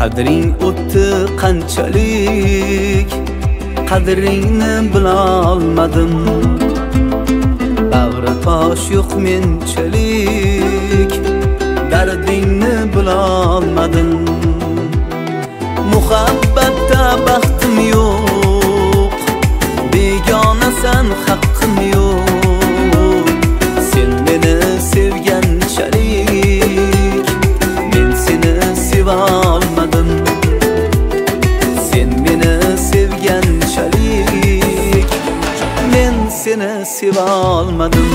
Qadring o'tdi qanchalik, qadringni bilolmadim. Bag'ri tosh yo'q menchalik, dardingni bilolmadim. Muhabbatda baxtim yo'q, begonasan haqqim yo'q. Sen meni sevganchalik, men seni seva olmadim. Sen meni sevganchalik, men seni seva olmadim.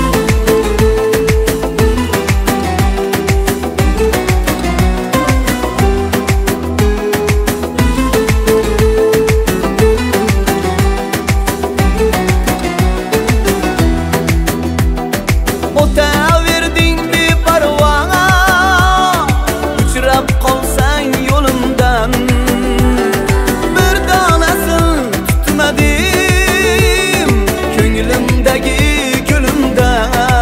O'taverding beparvo, uchrab qolsang yo'limdan. Bir donasin tutmadim ko'nglimdagi gulumda.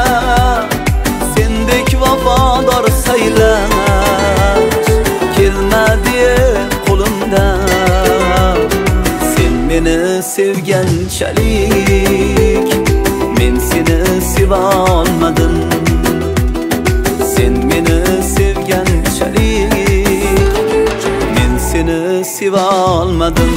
Sendek vafodor saylash kelmadi qo'limdan. Sen meni sevganchalik, men seni seva olmadim. Sen meni sevganchalik, men seni seva olmadim.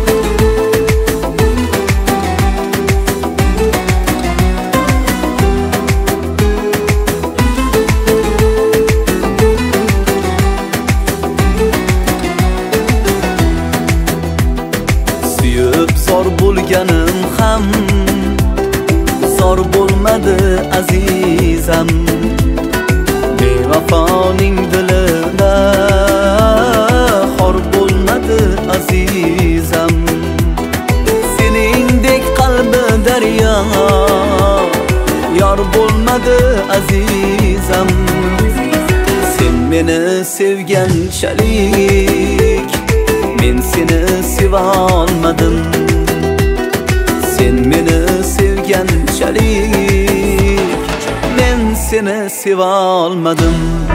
Suyib zor bo'lganim ham zor bo'lmadi azizam. Bevafoning dilida xor bo'lmadi azizam. Seningdek qalbi daryo yor bo'lmadi azizam. Sen meni sevganchalik, men seni seva olmadim. Sen meni sevganchalik, men seni seva olmadim.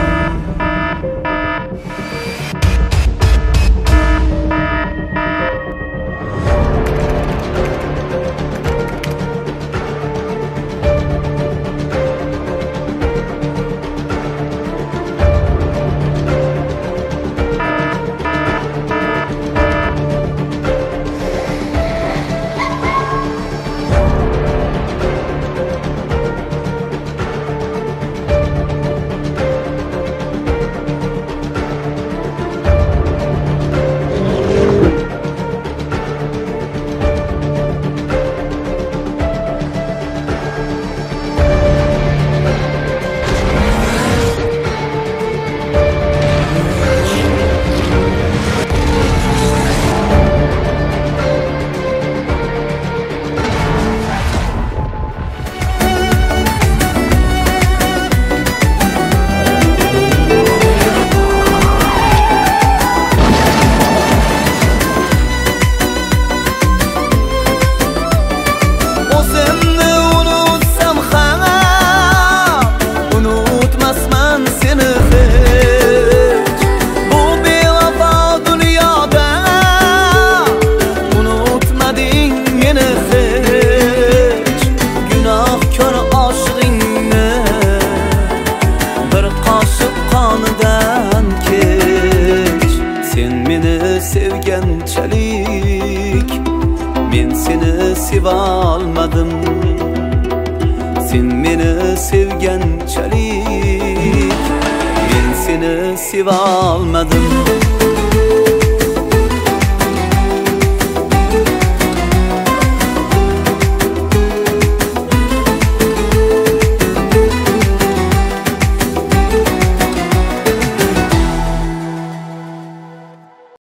Sevganchalik, men seni seva olmadim. Sen meni sevganchalik, men seni seva olmadim.